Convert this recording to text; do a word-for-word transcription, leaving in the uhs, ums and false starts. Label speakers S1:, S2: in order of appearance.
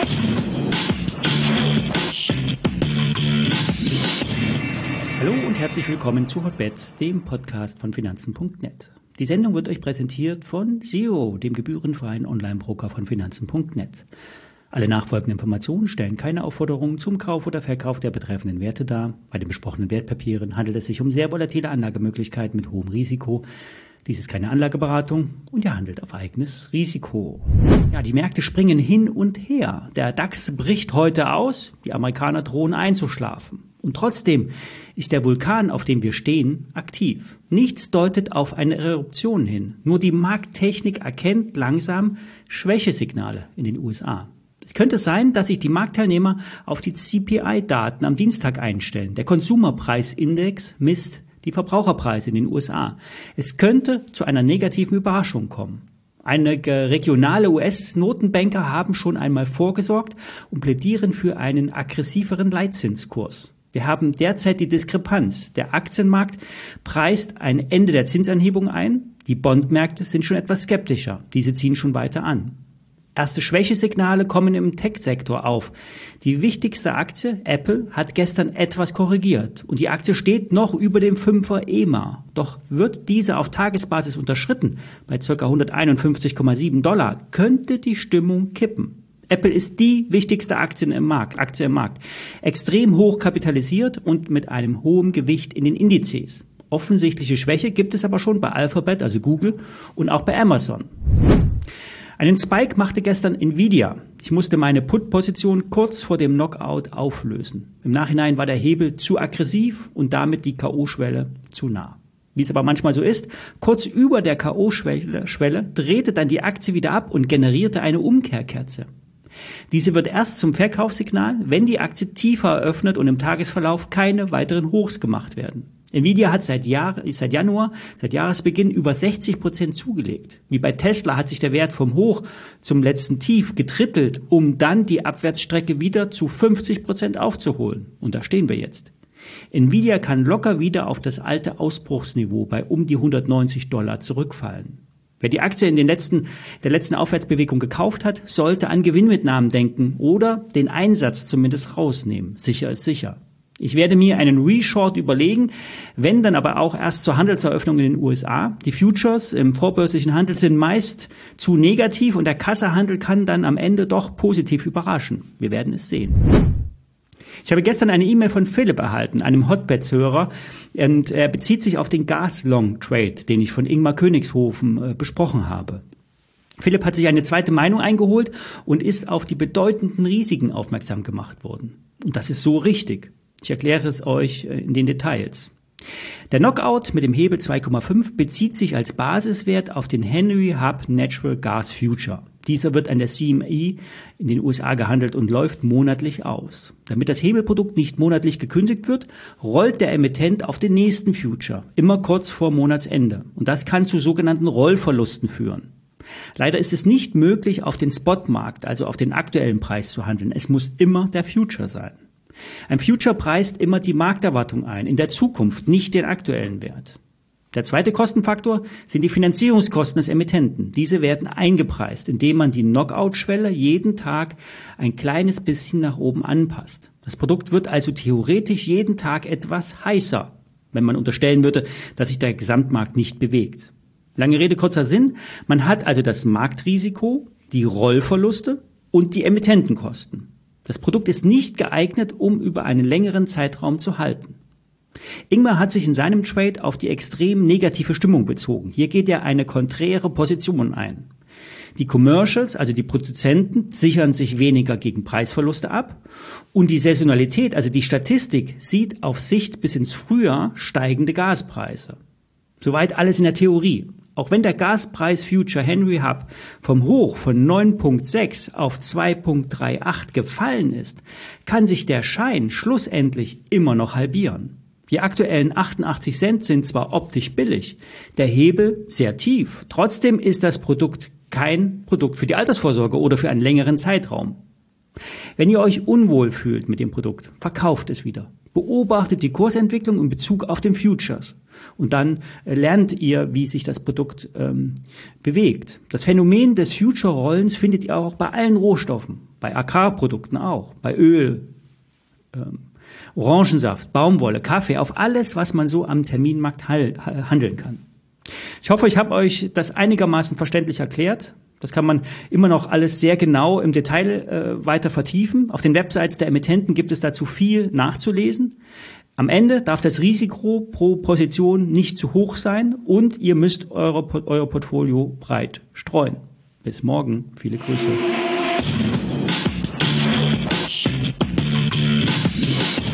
S1: Hallo und herzlich willkommen zu Hotbets, dem Podcast von Finanzen Punkt net. Die Sendung wird euch präsentiert von Zero, dem gebührenfreien Online-Broker von Finanzen Punkt net. Alle nachfolgenden Informationen stellen keine Aufforderungen zum Kauf oder Verkauf der betreffenden Werte dar. Bei den besprochenen Wertpapieren handelt es sich um sehr volatile Anlagemöglichkeiten mit hohem Risiko. Dies ist keine Anlageberatung und ihr handelt auf eigenes Risiko. Ja, die Märkte springen hin und her. Der DAX bricht heute aus, die Amerikaner drohen einzuschlafen. Und trotzdem ist der Vulkan, auf dem wir stehen, aktiv. Nichts deutet auf eine Eruption hin. Nur die Markttechnik erkennt langsam Schwächesignale in den U S A. Es könnte sein, dass sich die Marktteilnehmer auf die C P I-Daten am Dienstag einstellen. Der Konsumerpreisindex misst die Verbraucherpreise in den U S A. Es könnte zu einer negativen Überraschung kommen. Einige regionale U S-Notenbanker haben schon einmal vorgesorgt und plädieren für einen aggressiveren Leitzinskurs. Wir haben derzeit die Diskrepanz. Der Aktienmarkt preist ein Ende der Zinsanhebung ein. Die Bondmärkte sind schon etwas skeptischer. Diese ziehen schon weiter an. Erste Schwächesignale kommen im Tech-Sektor auf. Die wichtigste Aktie, Apple, hat gestern etwas korrigiert und die Aktie steht noch über dem Fünfer E M A. Doch wird diese auf Tagesbasis unterschritten, bei ca. hunderteinundfünfzig Komma sieben Dollar, könnte die Stimmung kippen. Apple ist die wichtigste Aktie im Markt, Aktie im Markt, extrem hoch kapitalisiert und mit einem hohen Gewicht in den Indizes. Offensichtliche Schwäche gibt es aber schon bei Alphabet, also Google, und auch bei Amazon. Einen Spike machte gestern Nvidia. Ich musste meine Put-Position kurz vor dem Knockout auflösen. Im Nachhinein war der Hebel zu aggressiv und damit die K O-Schwelle zu nah. Wie es aber manchmal so ist, kurz über der K O-Schwelle Schwelle, drehte dann die Aktie wieder ab und generierte eine Umkehrkerze. Diese wird erst zum Verkaufssignal, wenn die Aktie tiefer eröffnet und im Tagesverlauf keine weiteren Hochs gemacht werden. Nvidia hat seit, Jahr, seit Januar, seit Jahresbeginn über sechzig Prozent zugelegt. Wie bei Tesla hat sich der Wert vom Hoch zum letzten Tief getrittelt, um dann die Abwärtsstrecke wieder zu fünfzig Prozent aufzuholen. Und da stehen wir jetzt. Nvidia kann locker wieder auf das alte Ausbruchsniveau bei um die hundertneunzig Dollar zurückfallen. Wer die Aktie in den letzten, der letzten Aufwärtsbewegung gekauft hat, sollte an Gewinnmitnahmen denken oder den Einsatz zumindest rausnehmen. Sicher ist sicher. Ich werde mir einen Reshort überlegen, wenn dann aber auch erst zur Handelseröffnung in den U S A. Die Futures im vorbörslichen Handel sind meist zu negativ und der Kassahandel kann dann am Ende doch positiv überraschen. Wir werden es sehen. Ich habe gestern eine E-Mail von Philipp erhalten, einem Hotbets-Hörer, und er bezieht sich auf den Gas-Long-Trade, den ich von Ingmar Königshofen äh, besprochen habe. Philipp hat sich eine zweite Meinung eingeholt und ist auf die bedeutenden Risiken aufmerksam gemacht worden. Und das ist so richtig. Ich erkläre es euch in den Details. Der Knockout mit dem Hebel zwei Komma fünf bezieht sich als Basiswert auf den Henry Hub Natural Gas Future. Dieser wird an der C M E in den U S A gehandelt und läuft monatlich aus. Damit das Hebelprodukt nicht monatlich gekündigt wird, rollt der Emittent auf den nächsten Future, immer kurz vor Monatsende. Und das kann zu sogenannten Rollverlusten führen. Leider ist es nicht möglich, auf den Spotmarkt, also auf den aktuellen Preis zu handeln. Es muss immer der Future sein. Ein Future preist immer die Markterwartung ein, in der Zukunft, nicht den aktuellen Wert. Der zweite Kostenfaktor sind die Finanzierungskosten des Emittenten. Diese werden eingepreist, indem man die Knockout-Schwelle jeden Tag ein kleines bisschen nach oben anpasst. Das Produkt wird also theoretisch jeden Tag etwas heißer, wenn man unterstellen würde, dass sich der Gesamtmarkt nicht bewegt. Lange Rede, kurzer Sinn. Man hat also das Marktrisiko, die Rollverluste und die Emittentenkosten. Das Produkt ist nicht geeignet, um über einen längeren Zeitraum zu halten. Ingmar hat sich in seinem Trade auf die extrem negative Stimmung bezogen. Hier geht er eine konträre Position ein. Die Commercials, also die Produzenten, sichern sich weniger gegen Preisverluste ab und die Saisonalität, also die Statistik, sieht auf Sicht bis ins Frühjahr steigende Gaspreise. Soweit alles in der Theorie. Auch wenn der Gaspreis Future Henry Hub vom Hoch von neun Komma sechs auf zwei Komma achtunddreißig gefallen ist, kann sich der Schein schlussendlich immer noch halbieren. Die aktuellen achtundachtzig Cent sind zwar optisch billig, der Hebel sehr tief. Trotzdem ist das Produkt kein Produkt für die Altersvorsorge oder für einen längeren Zeitraum. Wenn ihr euch unwohl fühlt mit dem Produkt, verkauft es wieder. Beobachtet die Kursentwicklung in Bezug auf den Futures. Und dann äh, lernt ihr, wie sich das Produkt ähm, bewegt. Das Phänomen des Future-Rollens findet ihr auch bei allen Rohstoffen, bei Agrarprodukten auch, bei Öl, ähm, Orangensaft, Baumwolle, Kaffee, auf alles, was man so am Terminmarkt hal- handeln kann. Ich hoffe, ich habe euch das einigermaßen verständlich erklärt. Das kann man immer noch alles sehr genau im Detail äh, weiter vertiefen. Auf den Websites der Emittenten gibt es dazu viel nachzulesen. Am Ende darf das Risiko pro Position nicht zu hoch sein und ihr müsst eure, euer Portfolio breit streuen. Bis morgen. Viele Grüße.